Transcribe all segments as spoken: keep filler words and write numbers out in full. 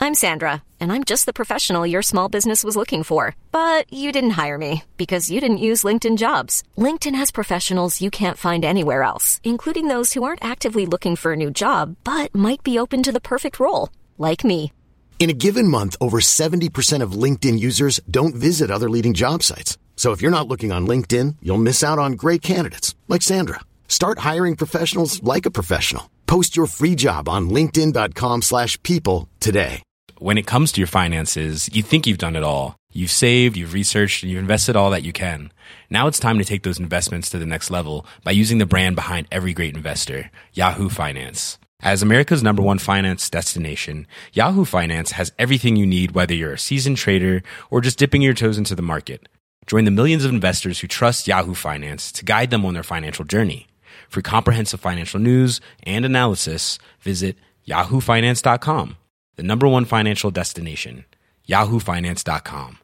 I'm Sandra, and I'm just the professional your small business was looking for. But you didn't hire me because you didn't use LinkedIn Jobs. LinkedIn has professionals you can't find anywhere else, including those who aren't actively looking for a new job, but might be open to the perfect role, like me. In a given month, over seventy percent of LinkedIn users don't visit other leading job sites. So if you're not looking on LinkedIn, you'll miss out on great candidates like Sandra. Start hiring professionals like a professional. Post your free job on linkedin.com slash people today. When it comes to your finances, you think you've done it all. You've saved, you've researched, and you've invested all that you can. Now it's time to take those investments to the next level by using the brand behind every great investor, Yahoo Finance. As America's number one finance destination, Yahoo Finance has everything you need, whether you're a seasoned trader or just dipping your toes into the market. Join the millions of investors who trust Yahoo Finance to guide them on their financial journey. For comprehensive financial news and analysis, visit yahoo finance dot com, the number one financial destination, yahoo finance dot com.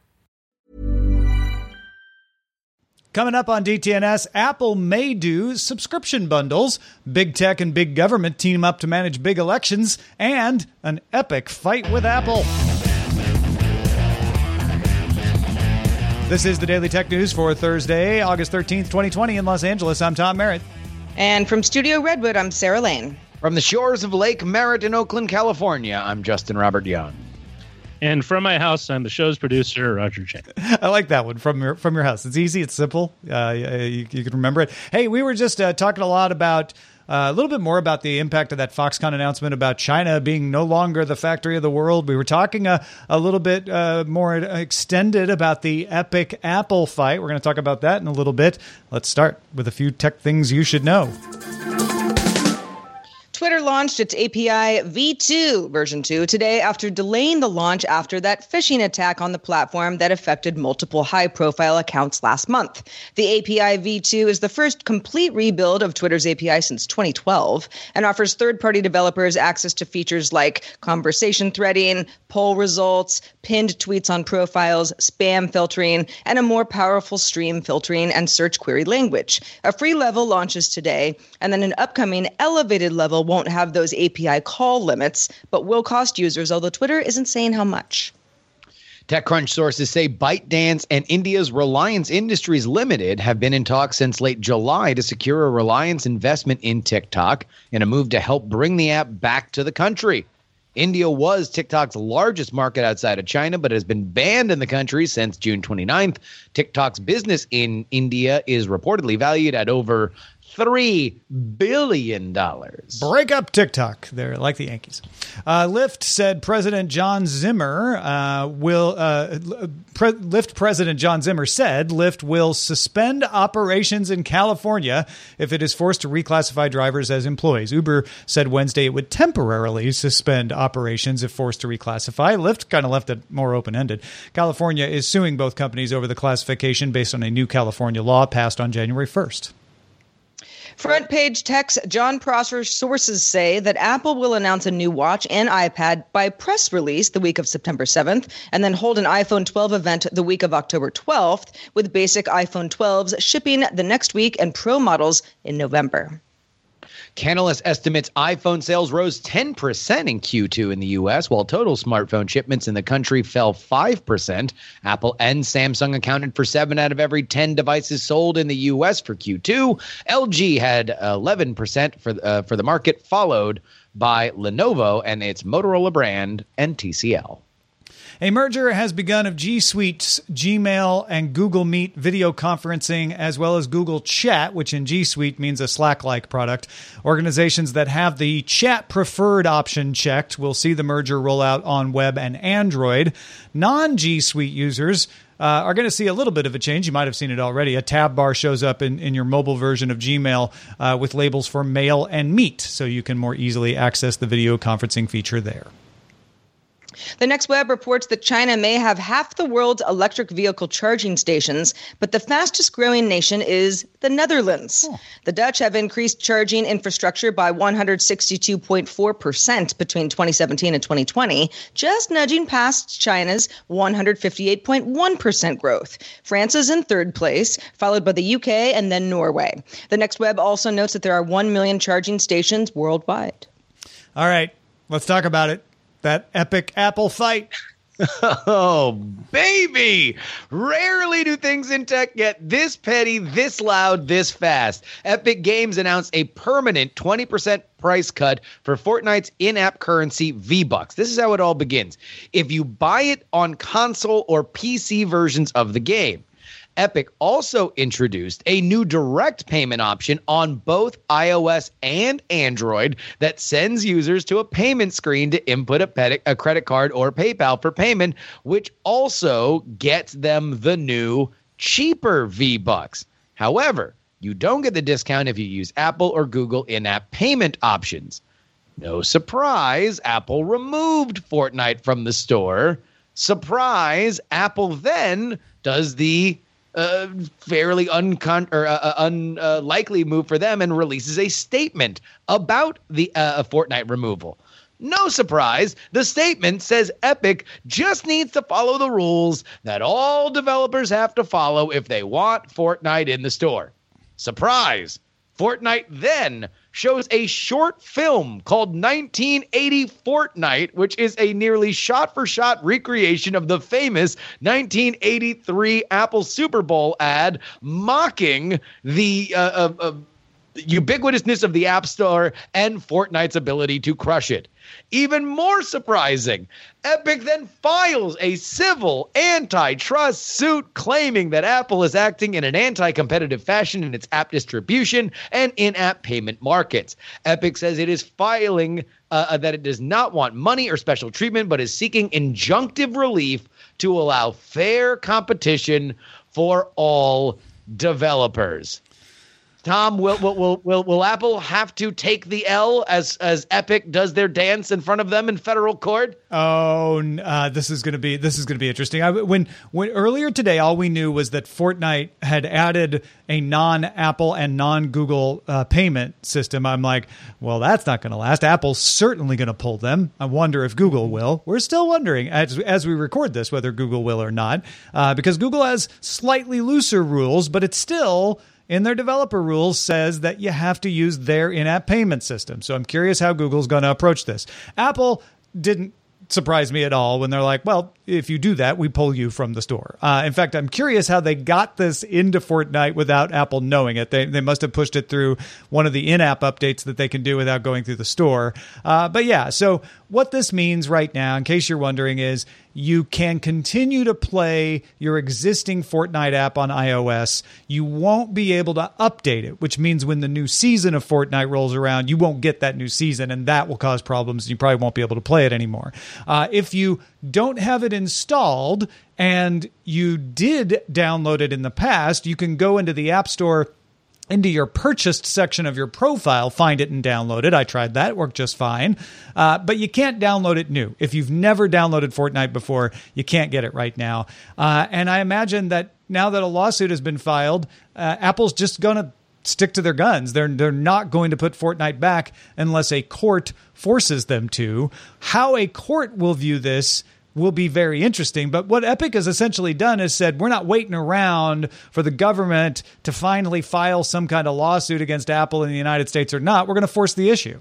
Coming up on D T N S, Apple may do subscription bundles, big tech and big government team up to manage big elections, and an epic fight with Apple. This is the Daily Tech News for Thursday, August thirteenth, twenty twenty in Los Angeles. I'm Tom Merritt. And from Studio Redwood, I'm Sarah Lane. From the shores of Lake Merritt in Oakland, California, I'm Justin Robert Young. And from my house, I'm the show's producer, Roger Chang. I like that one, from your from your house. It's easy, it's simple. Uh, you, you can remember it. Hey, we were just uh, talking a lot about, uh, a little bit more about the impact of that Foxconn announcement about China being no longer the factory of the world. We were talking a, a little bit uh, more extended about the epic Apple fight. We're going to talk about that in a little bit. Let's start with a few tech things you should know. Twitter launched its A P I V two version two today after delaying the launch after that phishing attack on the platform that affected multiple high-profile accounts last month. The A P I V two is the first complete rebuild of Twitter's A P I since twenty twelve and offers third-party developers access to features like conversation threading, poll results, pinned tweets on profiles, spam filtering, and a more powerful stream filtering and search query language. A free level launches today, and then an upcoming elevated level won't have those A P I call limits, but will cost users, although Twitter isn't saying how much. TechCrunch sources say ByteDance and India's Reliance Industries Limited have been in talks since late July to secure a Reliance investment in TikTok in a move to help bring the app back to the country. India was TikTok's largest market outside of China, but has been banned in the country since June twenty-ninth. TikTok's business in India is reportedly valued at over three billion dollars. Break up TikTok. They're like the Yankees. Uh, Lyft said President John Zimmer uh, will uh, pre- Lyft President John Zimmer said Lyft will suspend operations in California if it is forced to reclassify drivers as employees. Uber said Wednesday it would temporarily suspend operations if forced to reclassify. Lyft kind of left it more open-ended. California is suing both companies over the classification based on a new California law passed on January first. Front page tech's John Prosser sources say that Apple will announce a new watch and iPad by press release the week of September seventh, and then hold an iPhone twelve event the week of October twelfth, with basic iPhone twelves shipping the next week and Pro models in November. Canalys estimates iPhone sales rose ten percent in Q two in the U S, while total smartphone shipments in the country fell five percent. Apple and Samsung accounted for seven out of every ten devices sold in the U S for Q two. L G had eleven percent for, uh, for the market, followed by Lenovo and its Motorola brand and T C L. A merger has begun of G Suite's Gmail and Google Meet video conferencing, as well as Google Chat, which in G Suite means a Slack-like product. Organizations that have the chat preferred option checked will see the merger roll out on web and Android. Non-G Suite users uh, are going to see a little bit of a change. You might have seen it already. A tab bar shows up in, in your mobile version of Gmail uh, with labels for Mail and Meet, so you can more easily access the video conferencing feature there. The Next Web reports that China may have half the world's electric vehicle charging stations, but the fastest growing nation is the Netherlands. Oh. The Dutch have increased charging infrastructure by one hundred sixty-two point four percent between twenty seventeen and twenty twenty, just nudging past China's one hundred fifty-eight point one percent growth. France is in third place, followed by the U K and then Norway. The Next Web also notes that there are one million charging stations worldwide. All right, let's talk about it. that epic Apple fight. Oh, baby. Rarely do things in tech get this petty, this loud, this fast. Epic Games announced a permanent twenty percent price cut for Fortnite's in-app currency V-Bucks. This is how it all begins. If you buy it on console or P C versions of the game. Epic also introduced a new direct payment option on both iOS and Android that sends users to a payment screen to input a, ped- a credit card or PayPal for payment, which also gets them the new, cheaper V-Bucks. However, you don't get the discount if you use Apple or Google in-app payment options. No surprise, Apple removed Fortnite from the store. Surprise, Apple then does the Uh, fairly uncon- or uh, unlikely uh, move for them and releases a statement about the uh, Fortnite removal. No surprise, the statement says Epic just needs to follow the rules that all developers have to follow if they want Fortnite in the store. Surprise! Fortnite then shows a short film called nineteen eighty Fortnite, which is a nearly shot-for-shot recreation of the famous nineteen eighty-three Apple Super Bowl ad mocking the uh, uh, uh, ubiquitousness of the App Store and Fortnite's ability to crush it. Even more surprising, Epic then files a civil antitrust suit claiming that Apple is acting in an anti-competitive fashion in its app distribution and in-app payment markets. Epic says it is filing uh, that it does not want money or special treatment, but is seeking injunctive relief to allow fair competition for all developers. Tom, will will will will, will Apple have to take the L as as Epic does their dance in front of them in federal court? Oh, uh, this is going to be this is going to be interesting. I, when when earlier today, all we knew was that Fortnite had added a non-Apple and non-Google uh, payment system. I'm like, well, that's not going to last. Apple's certainly going to pull them. I wonder if Google will. We're still wondering as as we record this whether Google will or not, uh, because Google has slightly looser rules, but it's still, in their developer rules, says that you have to use their in-app payment system. So I'm curious how Google's going to approach this. Apple didn't surprise me at all when they're like, well, if you do that, we pull you from the store. Uh, in fact, I'm curious how they got this into Fortnite without Apple knowing it. They they must have pushed it through one of the in-app updates that they can do without going through the store. Uh, but yeah, so what this means right now, in case you're wondering, is you can continue to play your existing Fortnite app on iOS. You won't be able to update it, which means when the new season of Fortnite rolls around, you won't get that new season, and that will cause problems. You probably won't be able to play it anymore. Uh, if you don't have it installed and you did download it in the past, you can go into the App Store, into your purchased section of your profile, find it and download it. I tried that. It worked just fine. Uh, but you can't download it new. If you've never downloaded Fortnite before, you can't get it right now. Uh, and I imagine that now that a lawsuit has been filed, uh, Apple's just going to stick to their guns. They're they're not going to put Fortnite back unless a court forces them to. How a court will view this will be very interesting. But what Epic has essentially done is said, we're not waiting around for the government to finally file some kind of lawsuit against Apple in the United States or not. We're going to force the issue.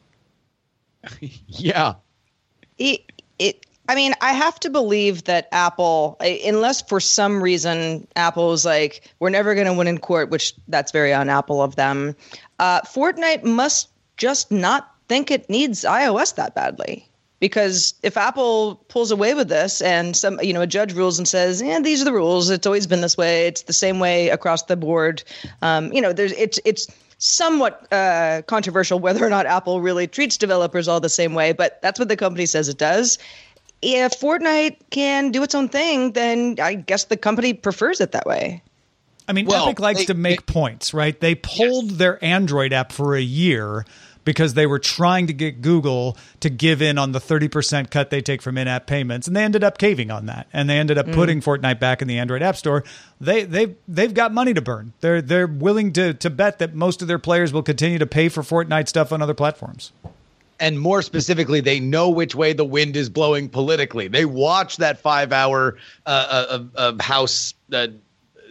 Yeah. It, it, I mean, I have to believe that Apple, unless for some reason Apple is like, we're never going to win in court, which that's very un-Apple of them. Uh, Fortnite must just not think it needs iOS that badly. Because if Apple pulls away with this and some, you know, a judge rules and says, "Yeah, these are the rules. It's always been this way. It's the same way across the board." Um, you know, there's it's it's somewhat uh, controversial whether or not Apple really treats developers all the same way, but that's what the company says it does. If Fortnite can do its own thing, then I guess the company prefers it that way. I mean, well, Epic likes they, to make they, points, right? They pulled yes. their Android app for a year because they were trying to get Google to give in on the thirty percent cut they take from in-app payments. And they ended up caving on that. And they ended up mm. putting Fortnite back in the Android App Store. They, they, they've got money to burn. They're, they're willing to, to bet that most of their players will continue to pay for Fortnite stuff on other platforms. And more specifically, they know which way the wind is blowing politically. They watch that five-hour uh, uh, uh, House uh,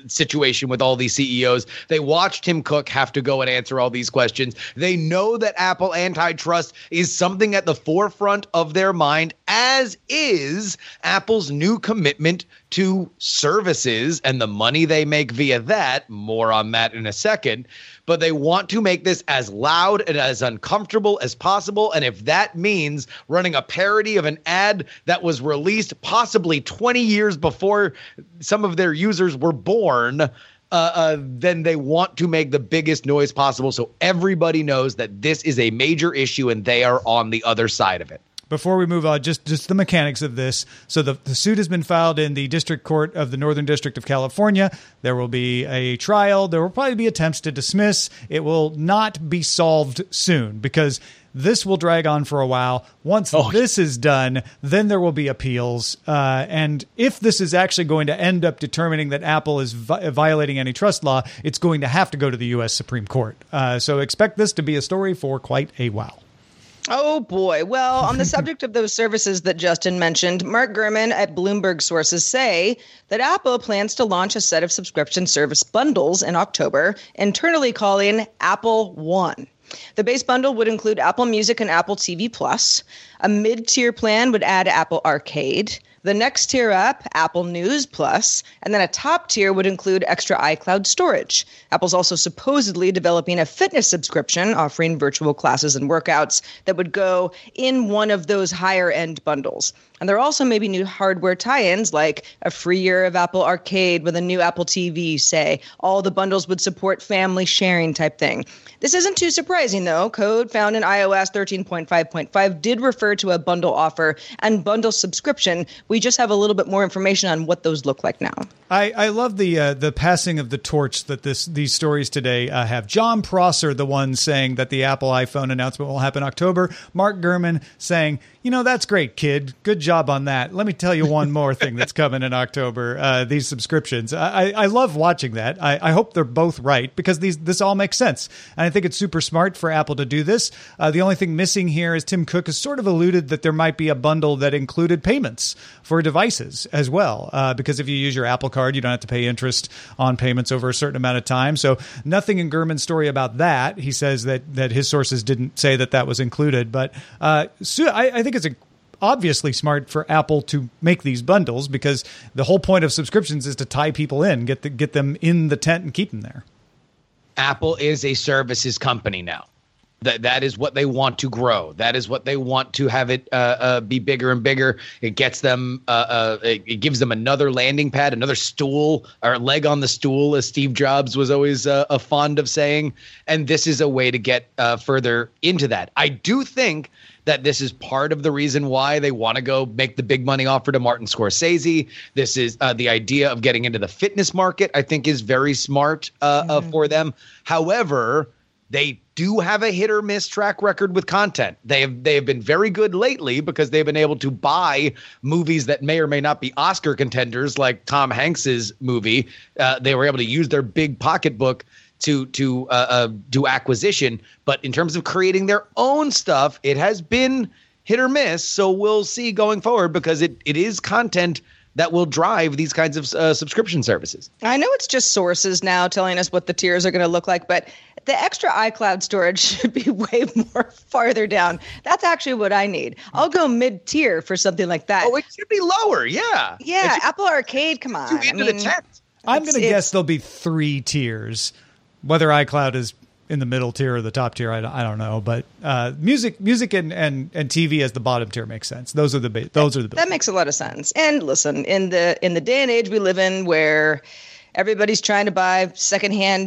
situation with all these C E Os. They watched Tim Cook have to go and answer all these questions. They know that Apple antitrust is something at the forefront of their mind, as is Apple's new commitment to services and the money they make via that. More on that in a second. But they want to make this as loud and as uncomfortable as possible. And if that means running a parody of an ad that was released possibly twenty years before some of their users were born, uh, uh, then they want to make the biggest noise possible so everybody knows that this is a major issue and they are on the other side of it. Before we move on, just, just the mechanics of this. So the, the suit has been filed in the District Court of the Northern District of California. There will be a trial. There will probably be attempts to dismiss. It will not be solved soon because this will drag on for a while. Once oh. this is done, then there will be appeals. Uh, and if this is actually going to end up determining that Apple is vi- violating antitrust law, it's going to have to go to the U S Supreme Court. Uh, so expect this to be a story for quite a while. Oh, boy. Well, on the subject of those services that Justin mentioned, Mark Gurman at Bloomberg sources say that Apple plans to launch a set of subscription service bundles in October, internally calling Apple One. The base bundle would include Apple Music and Apple T V Plus. A mid-tier plan would add Apple Arcade. The next tier up, Apple News Plus, and then a top tier would include extra iCloud storage. Apple's also supposedly developing a fitness subscription offering virtual classes and workouts that would go in one of those higher-end bundles. And there are also maybe new hardware tie-ins like a free year of Apple Arcade with a new Apple T V, say. All the bundles would support family sharing type thing. This isn't too surprising, though. Code found in iOS thirteen point five point five did refer to a bundle offer and bundle subscription. We just have a little bit more information on what those look like now. I, I love the uh, the passing of the torch that this these stories today uh, have. John Prosser, the one saying that the Apple iPhone announcement will happen in October. Mark Gurman saying, you know, that's great, kid. Good job on that. Let me tell you one more thing that's coming in October, uh, these subscriptions. I, I love watching that. I, I hope they're both right because these this all makes sense. And I think it's super smart for Apple to do this. Uh, the only thing missing here is Tim Cook has sort of alluded that there might be a bundle that included payments for devices as well. Uh, because if you use your Apple card, you don't have to pay interest on payments over a certain amount of time. So nothing in Gurman's story about that. He says that that his sources didn't say that that was included. But uh, so I, I think it's a obviously smart for Apple to make these bundles because the whole point of subscriptions is to tie people in, get the, get them in the tent and keep them there. Apple is a services company now. That that is what they want to grow. That is what they want to have it uh, uh, be bigger and bigger. It gets them. Uh, uh, it, it gives them another landing pad, another stool, or leg on the stool, as Steve Jobs was always uh, uh, fond of saying. And this is a way to get uh, further into that. I do think that this is part of the reason why they want to go make the big money offer to Martin Scorsese. This is uh, the idea of getting into the fitness market, I think, is very smart uh, mm-hmm. uh, for them. However, they do have a hit or miss track record with content. They have they have been very good lately because they've been able to buy movies that may or may not be Oscar contenders, like Tom Hanks's movie. Uh, they were able to use their big pocketbook to to uh, uh, do acquisition. But in terms of creating their own stuff, it has been hit or miss. So we'll see going forward because it it is content that will drive these kinds of uh, subscription services. I know it's just sources now telling us what the tiers are going to look like, but the extra iCloud storage should be way more farther down. That's actually what I need. I'll go mid-tier for something like that. Oh, it should be lower, yeah. Yeah, Apple Arcade, come on. Into I mean, the tent. I'm going to guess there'll be three tiers. Whether iCloud is in the middle tier or the top tier, I don't, I don't know. But uh, music, music, and, and and T V as the bottom tier makes sense. Those are the ba- those are the. That makes a lot of sense. And listen, in the in the day and age we live in, where everybody's trying to buy secondhand,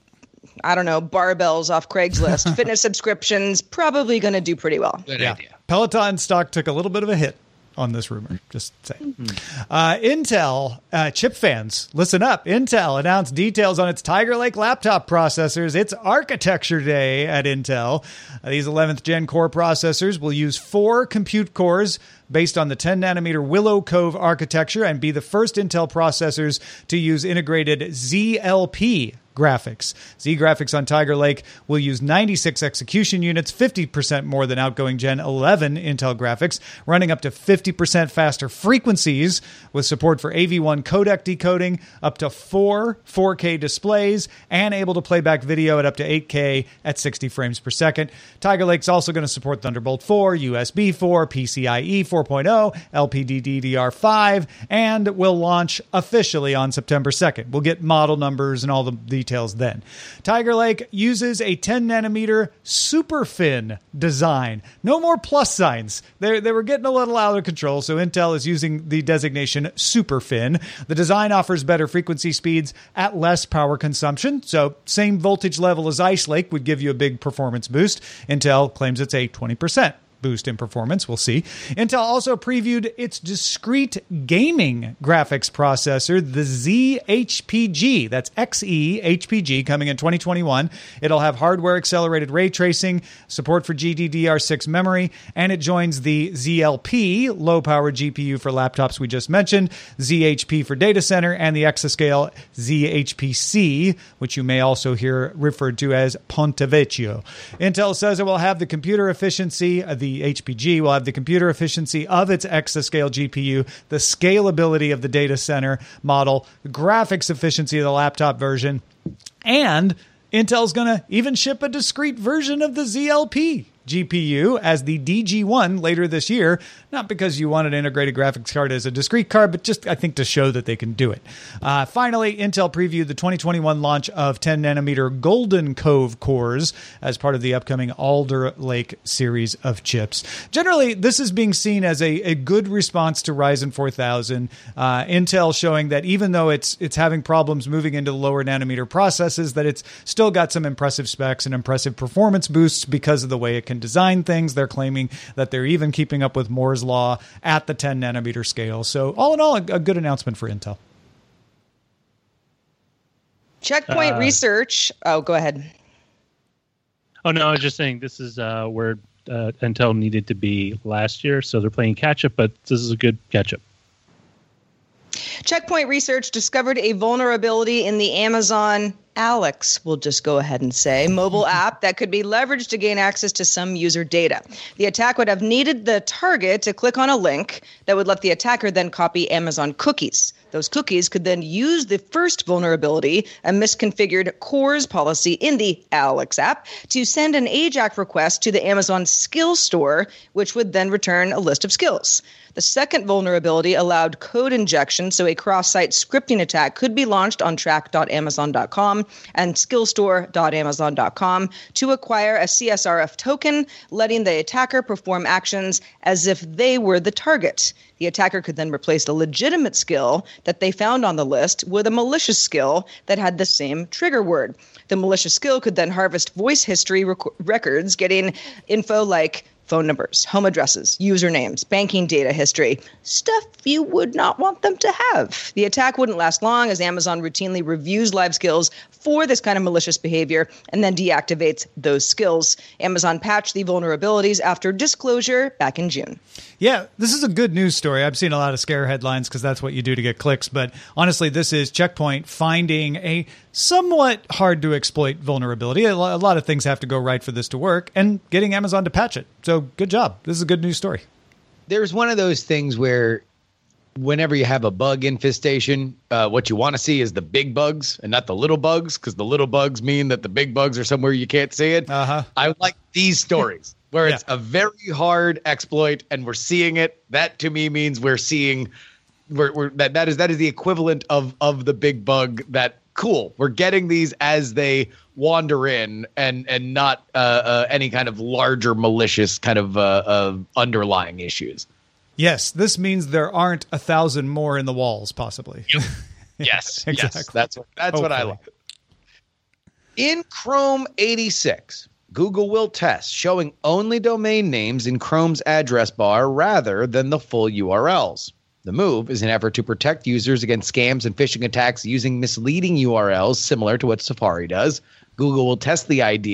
I don't know, barbells off Craigslist, fitness subscriptions probably going to do pretty well. Good yeah. idea. Peloton stock took a little bit of a hit on this rumor, just saying. Mm-hmm. Uh, Intel, uh, chip fans, listen up. Intel announced details on its Tiger Lake laptop processors. It's Architecture Day at Intel. Uh, these eleventh gen Core processors will use four compute cores based on the ten nanometer Willow Cove architecture and be the first Intel processors to use integrated Z L P graphics. Z graphics on Tiger Lake will use ninety-six execution units, fifty percent more than outgoing Gen eleven Intel graphics, running up to fifty percent faster frequencies with support for A V one codec decoding, up to four 4K displays, and able to play back video at up to eight K at sixty frames per second. Tiger Lake's also going to support Thunderbolt four, U S B four, PCIe four point oh, L P D D D R five, and will launch officially on September second. We'll get model numbers and all the details then. Tiger Lake uses a ten nanometer SuperFin design. No more plus signs. They they were getting a little out of control, so Intel is using the designation SuperFin. The design offers better frequency speeds at less power consumption, so same voltage level as Ice Lake would give you a big performance boost. Intel claims it's a twenty percent boost in performance. We'll see. Intel also previewed its discrete gaming graphics processor, the Z H P G. That's X E H P G, coming in twenty twenty-one. It'll have hardware accelerated ray tracing, support for G D D R six memory, and it joins the Z L P, low power G P U for laptops we just mentioned, Z H P for data center, and the exascale Z H P C, which you may also hear referred to as Ponte Vecchio. Intel says it will have the computer efficiency, the H P G will have the computer efficiency of its exascale G P U, the scalability of the data center model, the graphics efficiency of the laptop version, and Intel's going to even ship a discrete version of the Z L P G P U as the D G one later this year, not because you want an integrated graphics card as a discrete card, but just, I think, to show that they can do it. Uh, finally, Intel previewed the twenty twenty-one launch of ten nanometer Golden Cove cores as part of the upcoming Alder Lake series of chips. Generally, this is being seen as a, a good response to Ryzen four thousand. Uh, Intel showing that even though it's it's having problems moving into lower nanometer processes, that it's still got some impressive specs and impressive performance boosts because of the way it can design things. They're claiming that they're even keeping up with Moore's Law at the ten nanometer scale. So all in all, a, a good announcement for Intel. Checkpoint Uh, Research. Oh, go ahead. Oh, no, I was just saying this is uh, where uh, Intel needed to be last year. So they're playing catch up, but this is a good catch up. Checkpoint Research discovered a vulnerability in the Amazon Alex, we'll just go ahead and say, mobile app that could be leveraged to gain access to some user data. The attack would have needed the target to click on a link that would let the attacker then copy Amazon cookies. Those cookies could then use the first vulnerability, a misconfigured C O R S policy in the Alex app, to send an AJAX request to the Amazon Skill Store, which would then return a list of skills. The second vulnerability allowed code injection, so a cross-site scripting attack could be launched on track dot amazon dot com and skillstore dot amazon dot com to acquire a C S R F token, letting the attacker perform actions as if they were the target. The attacker could then replace the legitimate skill that they found on the list with a malicious skill that had the same trigger word. The malicious skill could then harvest voice history rec- records, getting info like phone numbers, home addresses, usernames, banking data history, stuff you would not want them to have. The attack wouldn't last long, as Amazon routinely reviews live skills for this kind of malicious behavior and then deactivates those skills. Amazon patched the vulnerabilities after disclosure back in June. Yeah, this is a good news story. I've seen a lot of scare headlines because that's what you do to get clicks. But honestly, this is Checkpoint finding a somewhat hard to exploit vulnerability. A lot of things have to go right for this to work, and getting Amazon to patch it. So good job. This is a good news story. There's one of those things where whenever you have a bug infestation, uh, what you want to see is the big bugs and not the little bugs, because the little bugs mean that the big bugs are somewhere you can't see it. Uh-huh. I like these stories where Yeah. it's a very hard exploit and we're seeing it. That to me means we're seeing we're, we're, that that is that is the equivalent of of the big bug. That cool. We're getting these as they wander in, and and not uh, uh, any kind of larger malicious kind of uh, uh, underlying issues. Yes, this means there aren't a thousand more in the walls, possibly. Yes, Exactly. yes, that's what, that's what I Hopefully. like. In Chrome eighty-six, Google will test showing only domain names in Chrome's address bar rather than the full U R Ls. The move is an effort to protect users against scams and phishing attacks using misleading U R Ls, similar to what Safari does. Google will test the idea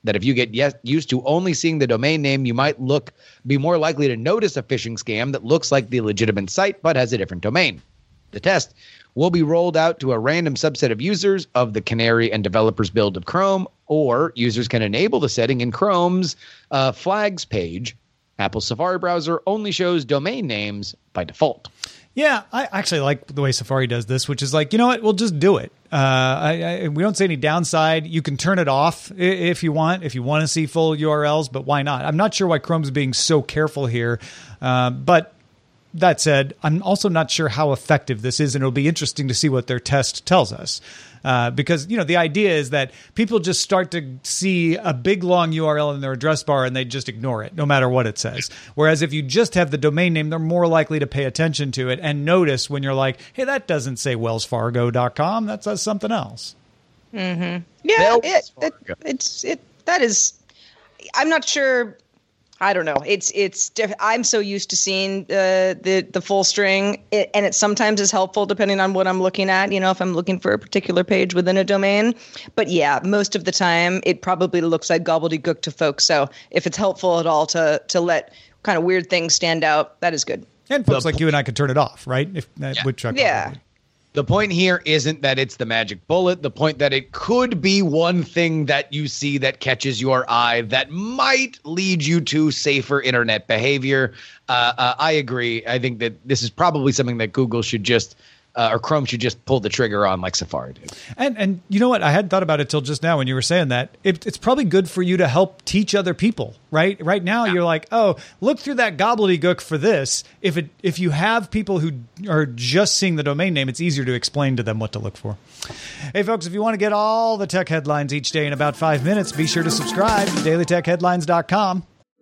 that if you get yes, used to only seeing the domain name, you might look be more likely to notice a phishing scam that looks like the legitimate site but has a different domain. The test will be rolled out to a random subset of users of the Canary and developers build of Chrome, or users can enable the setting in Chrome's uh, flags page. Apple's Safari browser only shows domain names by default. Yeah, I actually like the way Safari does this, which is like, you know what, we'll just do it. Uh, I, I, we don't see any downside. You can turn it off if you want, if you want to see full U R Ls, but why not? I'm not sure why Chrome's being so careful here, uh, but that said, I'm also not sure how effective this is, and it'll be interesting to see what their test tells us. Uh, because, you know, the idea is that people just start to see a big, long U R L in their address bar and they just ignore it, no matter what it says. Whereas if you just have the domain name, they're more likely to pay attention to it and notice when you're like, hey, that doesn't say wells fargo dot com. That says something else. Mm-hmm. Yeah, it, it, it's it. That is, I'm not sure. I don't know. It's it's. I'm so used to seeing uh, the the full string, it, and it sometimes is helpful depending on what I'm looking at. You know, if I'm looking for a particular page within a domain. But yeah, most of the time, it probably looks like gobbledygook to folks. So if it's helpful at all to to let kind of weird things stand out, that is good. And folks the like po- you and I could turn it off, right? If uh, yeah. which I yeah. Would. The point here isn't that it's the magic bullet. The point that it could be one thing that you see that catches your eye that might lead you to safer internet behavior. Uh, uh, I agree. I think that this is probably something that Google should just uh, or Chrome should just pull the trigger on like Safari did. And and you know what? I hadn't thought about it till just now when you were saying that. It, it's probably good for you to help teach other people, right? Right now, yeah. You're like, oh, look through that gobbledygook for this. If it if you have people who are just seeing the domain name, it's easier to explain to them what to look for. Hey, folks, if you want to get all the tech headlines each day in about five minutes, be sure to subscribe to daily tech headlines dot com.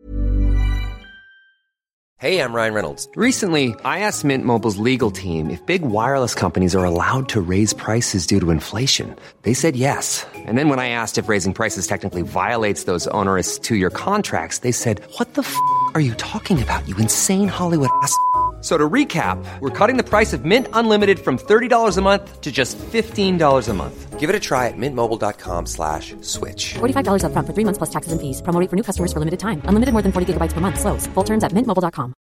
Hey, I'm Ryan Reynolds. Recently, I asked Mint Mobile's legal team if big wireless companies are allowed to raise prices due to inflation. They said yes. And then when I asked if raising prices technically violates those onerous two-year contracts, they said, what the f*** are you talking about, you insane Hollywood ass f- So to recap, we're cutting the price of Mint Unlimited from thirty dollars a month to just fifteen dollars a month. Give it a try at mintmobile.com slash switch. forty-five dollars up front for three months plus taxes and fees. Promo rate for new customers for limited time. Unlimited more than forty gigabytes per month. Slows full terms at mint mobile dot com.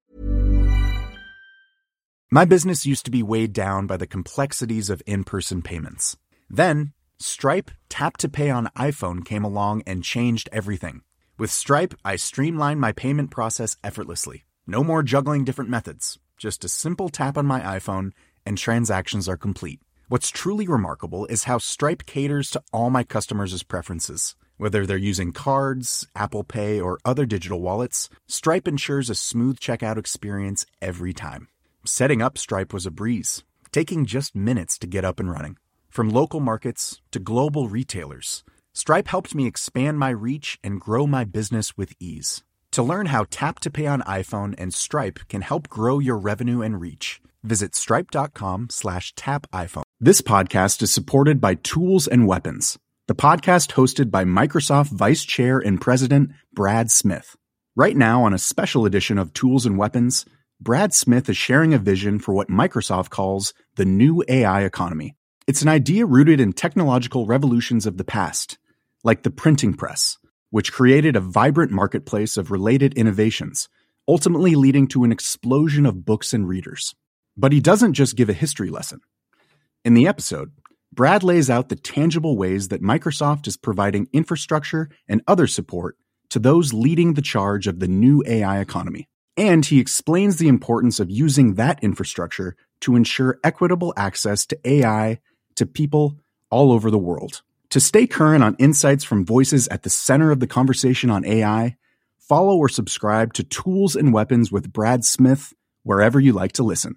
My business used to be weighed down by the complexities of in-person payments. Then, Stripe Tap to Pay on iPhone came along and changed everything. With Stripe, I streamlined my payment process effortlessly. No more juggling different methods. Just a simple tap on my iPhone and transactions are complete. What's truly remarkable is how Stripe caters to all my customers' preferences. Whether they're using cards, Apple Pay, or other digital wallets, Stripe ensures a smooth checkout experience every time. Setting up Stripe was a breeze, taking just minutes to get up and running. From local markets to global retailers, Stripe helped me expand my reach and grow my business with ease. To learn how Tap to Pay on iPhone and Stripe can help grow your revenue and reach, visit stripe.com slash tap iPhone. This podcast is supported by Tools and Weapons, the podcast hosted by Microsoft Vice Chair and President Brad Smith. Right now, on a special edition of Tools and Weapons, Brad Smith is sharing a vision for what Microsoft calls the new A I economy. It's an idea rooted in technological revolutions of the past, like the printing press, which created a vibrant marketplace of related innovations, ultimately leading to an explosion of books and readers. But he doesn't just give a history lesson. In the episode, Brad lays out the tangible ways that Microsoft is providing infrastructure and other support to those leading the charge of the new A I economy. And he explains the importance of using that infrastructure to ensure equitable access to A I to people all over the world. To stay current on insights from voices at the center of the conversation on A I, follow or subscribe to Tools and Weapons with Brad Smith wherever you like to listen.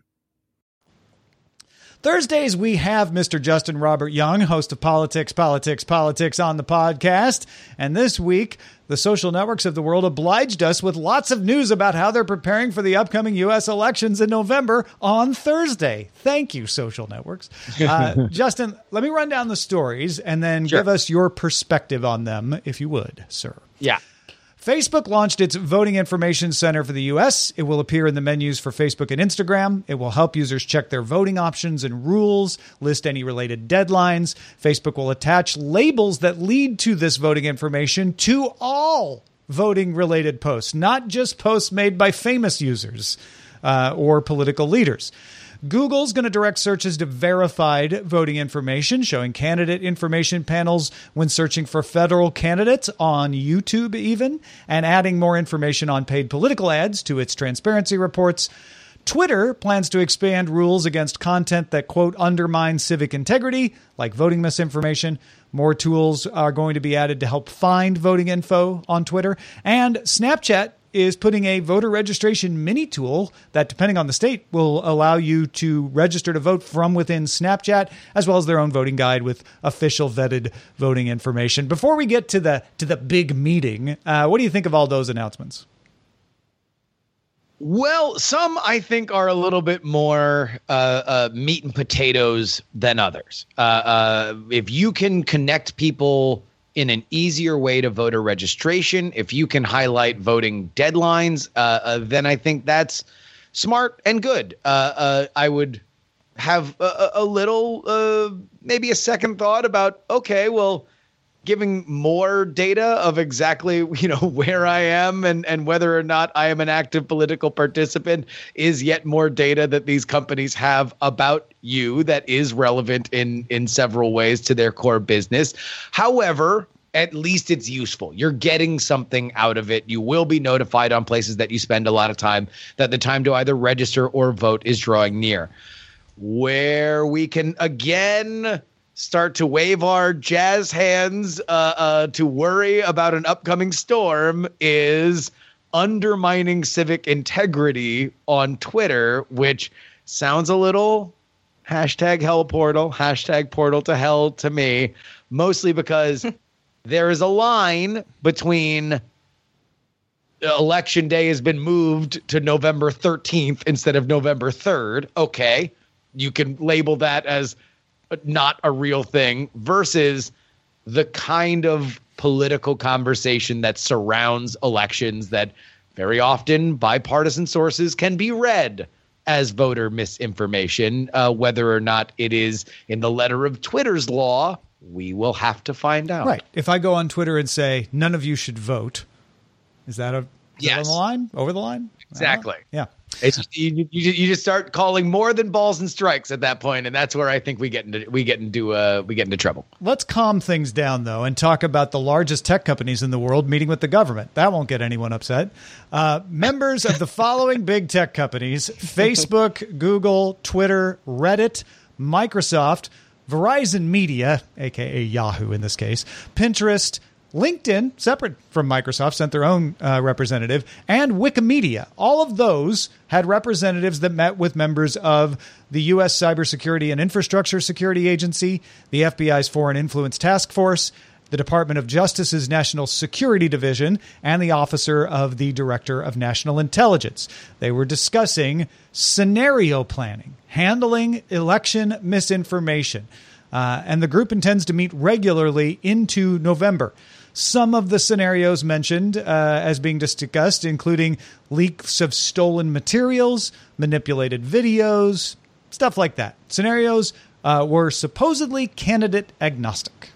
Thursdays, we have Mister Justin Robert Young, host of Politics, Politics, Politics on the podcast. And this week, the social networks of the world obliged us with lots of news about how they're preparing for the upcoming U S elections in November on Thursday. Thank you, social networks. Uh, Justin, let me run down the stories and then Sure. give us your perspective on them, if you would, sir. Yeah. Facebook launched its Voting Information Center for the U S. It will appear in the menus for Facebook and Instagram. It will help users check their voting options and rules, list any related deadlines. Facebook will attach labels that lead to this voting information to all voting-related posts, not just posts made by famous users uh, or political leaders. Google's going to direct searches to verified voting information, showing candidate information panels when searching for federal candidates on YouTube even, and adding more information on paid political ads to its transparency reports. Twitter plans to expand rules against content that, quote, undermines civic integrity, like voting misinformation. More tools are going to be added to help find voting info on Twitter. And Snapchat is putting a voter registration mini tool that, depending on the state, will allow you to register to vote from within Snapchat, as well as their own voting guide with official vetted voting information. Before we get to the to the big meeting, uh, what do you think of all those announcements? Well, some I think are a little bit more uh, uh, meat and potatoes than others. Uh, uh, if you can connect people in an easier way to voter registration, if you can highlight voting deadlines, uh, uh, then I think that's smart and good. Uh, uh, I would have a, a little, uh, maybe a second thought about, okay, well, giving more data of exactly, you know, where I am and, and whether or not I am an active political participant is yet more data that these companies have about you that is relevant in, in several ways to their core business. However, at least it's useful. You're getting something out of it. You will be notified on places that you spend a lot of time that the time to either register or vote is drawing near. Where we can again start to wave our jazz hands uh, uh, to worry about an upcoming storm is undermining civic integrity on Twitter, which sounds a little hashtag hell portal, hashtag portal to hell to me, mostly because there is a line between election day has been moved to November thirteenth instead of November third. Okay, you can label that as not a real thing versus the kind of political conversation that surrounds elections that very often bipartisan sources can be read as voter misinformation. Uh, whether or not it is in the letter of Twitter's law, we will have to find out. Right. If I go on Twitter and say, none of you should vote, is that a is yes. that on the line? Over the line? Exactly. Yeah. It's you, you. You just start calling more than balls and strikes at that point, and that's where I think we get into we get into uh, we get into trouble. Let's calm things down though, and talk about the largest tech companies in the world meeting with the government. That won't get anyone upset. Uh, members of the following big tech companies: Facebook, Google, Twitter, Reddit, Microsoft, Verizon Media, aka Yahoo in this case, Pinterest, LinkedIn, separate from Microsoft, sent their own uh, representative, and Wikimedia. All of those had representatives that met with members of the U S Cybersecurity and Infrastructure Security Agency, the F B I's Foreign Influence Task Force, the Department of Justice's National Security Division, and the Officer of the Director of National Intelligence. They were discussing scenario planning, handling election misinformation, uh, and the group intends to meet regularly into November. Some of the scenarios mentioned uh, as being discussed, including leaks of stolen materials, manipulated videos, stuff like that. Scenarios uh, were supposedly candidate agnostic.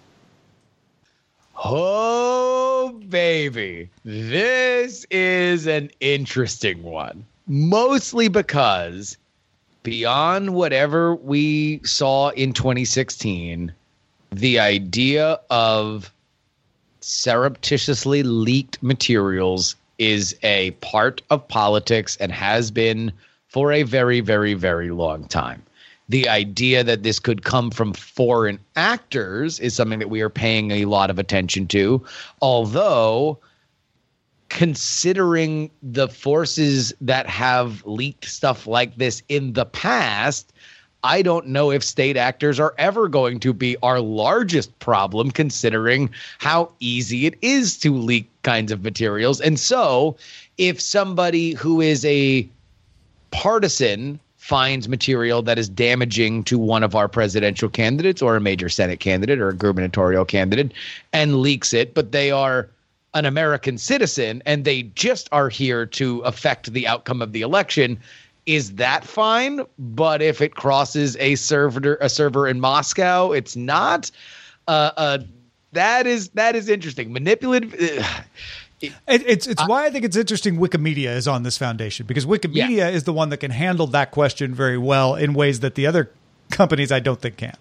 Oh, baby. This is an interesting one. Mostly because beyond whatever we saw in twenty sixteen, the idea of surreptitiously leaked materials is a part of politics and has been for a very, very, very long time. The idea that this could come from foreign actors is something that we are paying a lot of attention to, although considering the forces that have leaked stuff like this in the past, I don't know if state actors are ever going to be our largest problem, considering how easy it is to leak kinds of materials. And so if somebody who is a partisan finds material that is damaging to one of our presidential candidates or a major Senate candidate or a gubernatorial candidate and leaks it, but they are an American citizen and they just are here to affect the outcome of the election, is that fine? But if it crosses a server, a server in Moscow, it's not. Uh, uh, that is that is interesting. Manipulative. Uh, it, it's it's I, why I think it's interesting Wikimedia is on this foundation, because Wikimedia yeah. is the one that can handle that question very well in ways that the other companies I don't think can.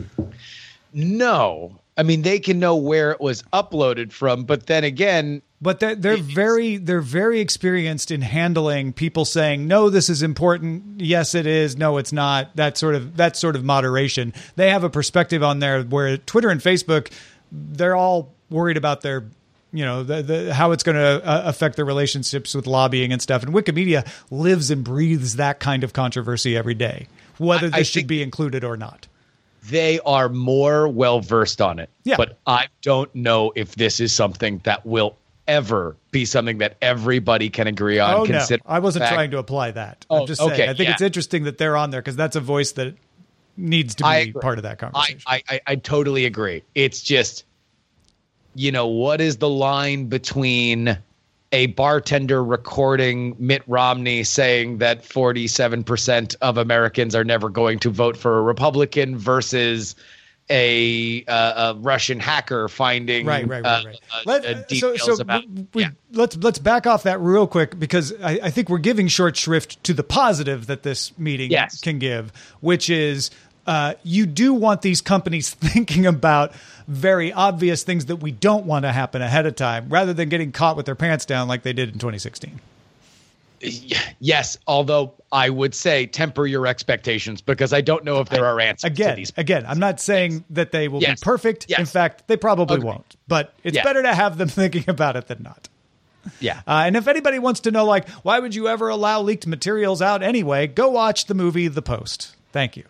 No. I mean, they can know where it was uploaded from, but then again, but they're, they're very they're very experienced in handling people saying, no, this is important. Yes, it is. No, it's not. That sort of that sort of moderation. They have a perspective on there where Twitter and Facebook, they're all worried about their, you know, the, the how it's going to uh, affect their relationships with lobbying and stuff. And Wikimedia lives and breathes that kind of controversy every day, whether this I, I should be included or not. They are more well-versed on it. Yeah. But I don't know if this is something that will ever be something that everybody can agree on. Oh, no. I wasn't fact. trying to apply that. Oh, I'm just saying. Okay, I think yeah. it's interesting that they're on there because that's a voice that needs to be part of that conversation. I, I, I totally agree. It's just, you know, what is the line between a bartender recording Mitt Romney saying that forty-seven percent of Americans are never going to vote for a Republican versus a, uh, a Russian hacker finding right, right, right, right. Uh, Let, uh, details so, so about we, yeah. let's let's back off that real quick, because I, I think we're giving short shrift to the positive that this meeting yes. can give, which is uh, you do want these companies thinking about very obvious things that we don't want to happen ahead of time, rather than getting caught with their pants down like they did in twenty sixteen. Yes, although I would say temper your expectations, because I don't know if there are answers again, to these. Again, I'm not saying that they will yes. be perfect. Yes. In fact, they probably Agreed. won't. But it's yeah. better to have them thinking about it than not. Yeah. Uh, and if anybody wants to know, like, why would you ever allow leaked materials out anyway, go watch the movie The Post. Thank you.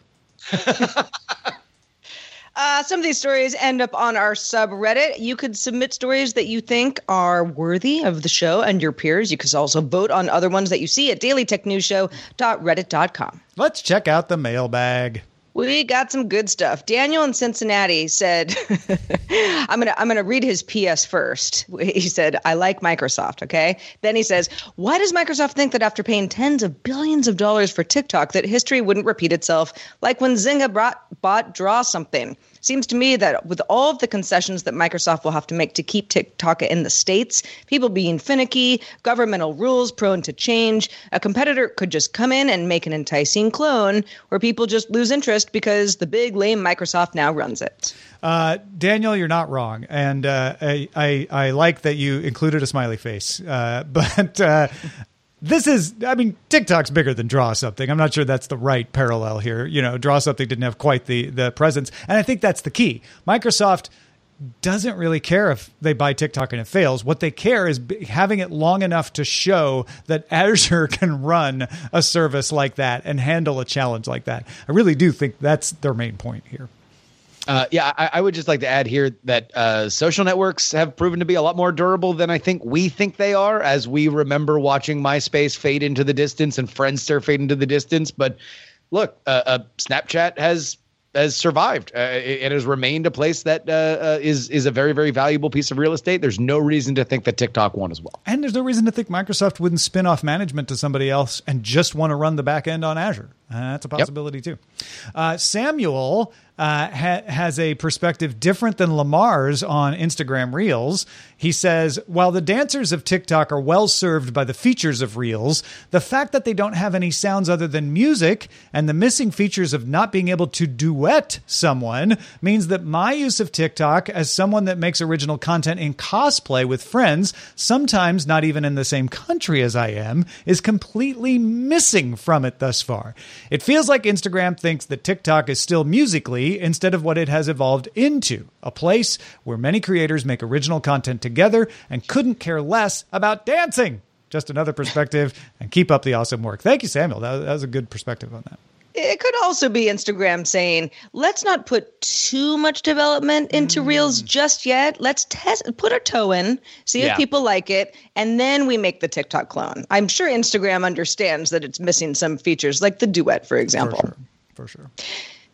Uh, some of these stories end up on our subreddit. You could submit stories that you think are worthy of the show and your peers. You could also vote on other ones that you see at daily tech news show dot reddit dot com. Let's check out the mailbag. We got some good stuff. Daniel in Cincinnati said, I'm going to I'm going to read his P S first. He said, I like Microsoft. OK, then he says, why does Microsoft think that after paying tens of billions of dollars for TikTok, that history wouldn't repeat itself like when Zynga brought, bought Draw Something? Seems to me that with all of the concessions that Microsoft will have to make to keep TikTok in the States, people being finicky, governmental rules prone to change, a competitor could just come in and make an enticing clone where people just lose interest because the big, lame Microsoft now runs it. Uh, Daniel, you're not wrong. And uh, I, I, I like that you included a smiley face. Uh, but uh, this is, I mean, TikTok's bigger than Draw Something. I'm not sure that's the right parallel here. You know, Draw Something didn't have quite the, the presence. And I think that's the key. Microsoft doesn't really care if they buy TikTok and it fails. What they care is having it long enough to show that Azure can run a service like that and handle a challenge like that. I really do think that's their main point here. Uh, yeah, I, I would just like to add here that uh, social networks have proven to be a lot more durable than I think we think they are, as we remember watching MySpace fade into the distance and Friendster fade into the distance. But look, uh, uh, Snapchat has has survived. Uh, it, it has remained a place that uh, uh, is is a very, very valuable piece of real estate. There's no reason to think that TikTok won't as well. And there's no reason to think Microsoft wouldn't spin off management to somebody else and just want to run the back end on Azure. Uh, that's a possibility, yep. too. Uh, Samuel uh, ha- has a perspective different than Lamar's on Instagram Reels. He says, while the dancers of TikTok are well served by the features of Reels, the fact that they don't have any sounds other than music and the missing features of not being able to duet someone means that my use of TikTok as someone that makes original content in cosplay with friends, sometimes not even in the same country as I am, is completely missing from it thus far. It feels like Instagram thinks that TikTok is still Musical.ly instead of what it has evolved into, a place where many creators make original content together and couldn't care less about dancing. Just another perspective, and keep up the awesome work. Thank you, Samuel. That, that was a good perspective on that. It could also be Instagram saying, let's not put too much development into mm. Reels just yet. Let's test, put our toe in, see yeah. if people like it, and then we make the TikTok clone. I'm sure Instagram understands that it's missing some features, like the duet, for example. For sure. For sure.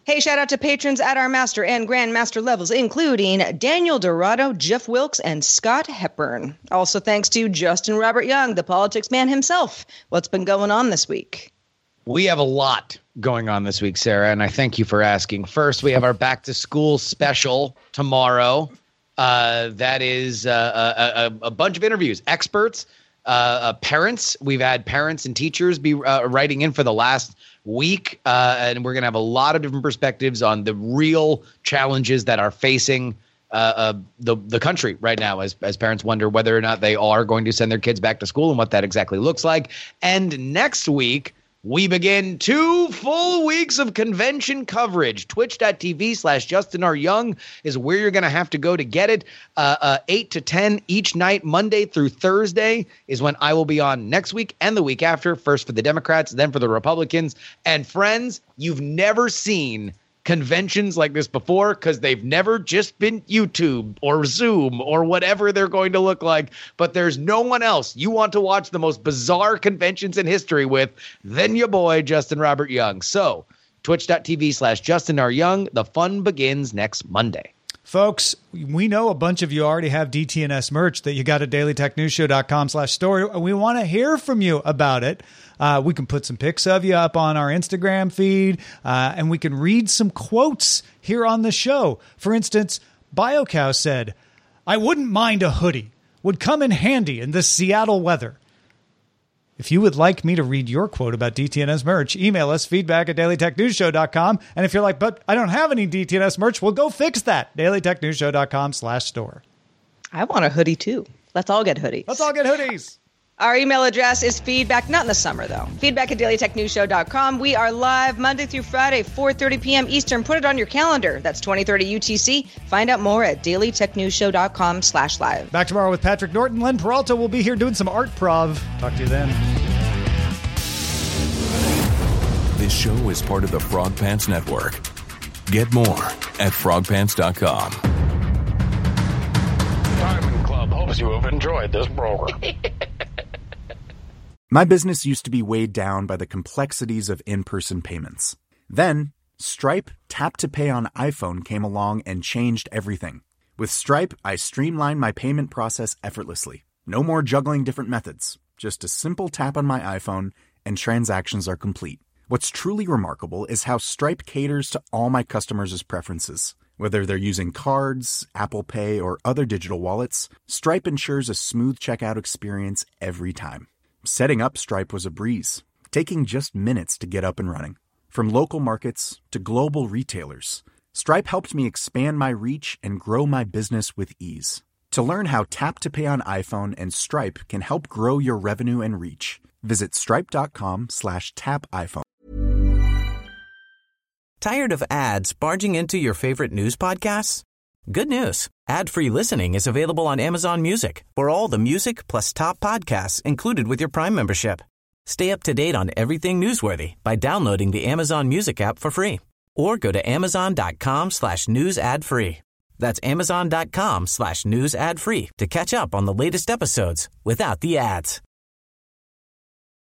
Hey, shout out to patrons at our master and grandmaster levels, including Daniel Dorado, Jeff Wilkes, and Scott Hepburn. Also thanks to Justin Robert Young, the politics man himself. What's been going on this week? We have a lot going on this week, Sarah, and I thank you for asking. First, we have our back to school special tomorrow. Uh, that is uh, a, a, a bunch of interviews, experts, uh, uh, parents. We've had parents and teachers be uh, writing in for the last week, uh, and we're going to have a lot of different perspectives on the real challenges that are facing uh, uh, the the country right now as, as parents wonder whether or not they are going to send their kids back to school and what that exactly looks like. And next week, we begin two full weeks of convention coverage. Twitch.tv slash Justin R. Young is where you're going to have to go to get it. Uh, uh, eight to ten each night, Monday through Thursday, is when I will be on next week and the week after. First for the Democrats, then for the Republicans. And friends, you've never seen conventions like this before because they've never just been YouTube or Zoom or whatever they're going to look like. But there's no one else you want to watch the most bizarre conventions in history with than your boy, Justin Robert Young. So twitch.tv slash Justin R. Young. The fun begins next Monday. Folks, we know a bunch of you already have D T N S merch that you got at dailytechnewsshow.com slash store. We want to hear from you about it. Uh, we can put some pics of you up on our Instagram feed, uh, and we can read some quotes here on the show. For instance, BioCow said, "I wouldn't mind a hoodie. Would come in handy in this Seattle weather." If you would like me to read your quote about D T N S merch, email us, feedback at dailytechnewsshow dot com. And if you're like, but I don't have any D T N S merch, we'll go fix that. dailytechnewsshow.com slash store. I want a hoodie too. Let's all get hoodies. Let's all get hoodies. Our email address is feedback, not in the summer though, feedback at dailytechnewsshow dot com. We are live Monday through Friday, four thirty p.m. Eastern. Put it on your calendar. That's twenty thirty U T C. Find out more at dailytechnewsshow.com slash live. Back tomorrow with Patrick Norton. Len Peralta will be here doing some art prov. Talk to you then. This show is part of the Frog Pants Network. Get more at frog pants dot com. Diamond Club hopes you have enjoyed this program. My business used to be weighed down by the complexities of in-person payments. Then, Stripe Tap to Pay on iPhone came along and changed everything. With Stripe, I streamlined my payment process effortlessly. No more juggling different methods. Just a simple tap on my iPhone and transactions are complete. What's truly remarkable is how Stripe caters to all my customers' preferences. Whether they're using cards, Apple Pay, or other digital wallets, Stripe ensures a smooth checkout experience every time. Setting up Stripe was a breeze, taking just minutes to get up and running. From local markets to global retailers, Stripe helped me expand my reach and grow my business with ease. To learn how Tap to Pay on iPhone and Stripe can help grow your revenue and reach, visit stripe.com slash tap iPhone. Tired of ads barging into your favorite news podcasts? Good news. Ad-free listening is available on Amazon Music for all the music plus top podcasts included with your Prime membership. Stay up to date on everything newsworthy by downloading the Amazon Music app for free or go to amazon.com slash news ad free. That's amazon.com slash news ad free to catch up on the latest episodes without the ads.